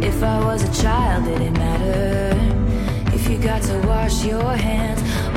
If I was a child, did it matter? If you got to wash your hands